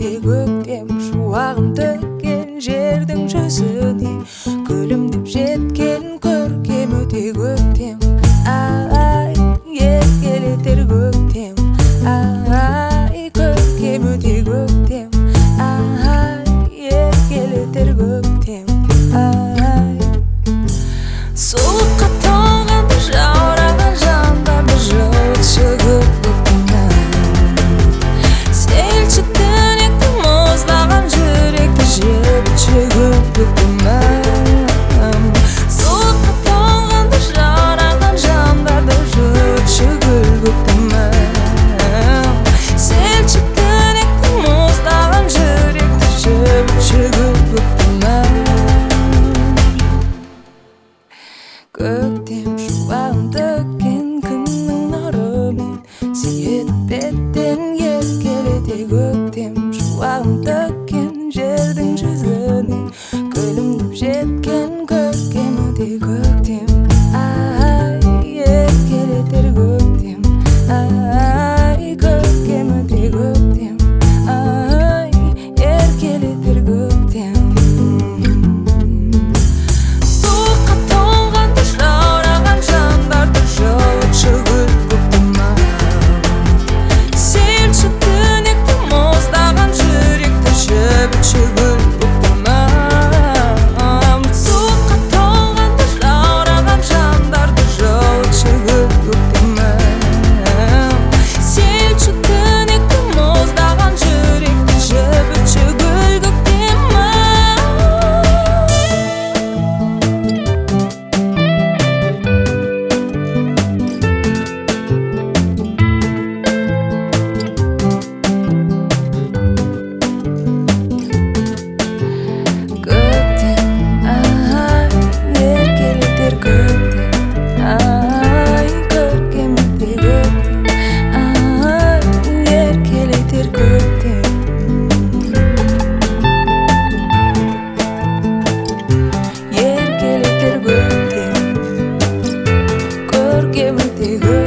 өте көктем шуағын төккен жердің жүзіне күлімдеп жеткен көркем өте көктем. Ай, еркелетер көктем. Ай, көркем өте көктем. Ай, еркелетер көктем. Ай, суыққа тоңғанда жаураған жандарды жылытшы көктемнің. Селші түнекті мұздаған жүректі жібітші көктемнің. Суыққа тоңғанда жаураған жандарды жылытшы көктемнің. Селші түнекті мұздаған жүректі жібітші көктемнің. Көктем шуағын төккен күннің нұрымен сүйетіп беттен еркелете көктем шуағын төккен жердің жүзіне күлімдеп жеткен көркем өте көктем. Ай, еркелетер көктем. Ай, көркем өте көктем. Ай, еркелетер көктем. Give me the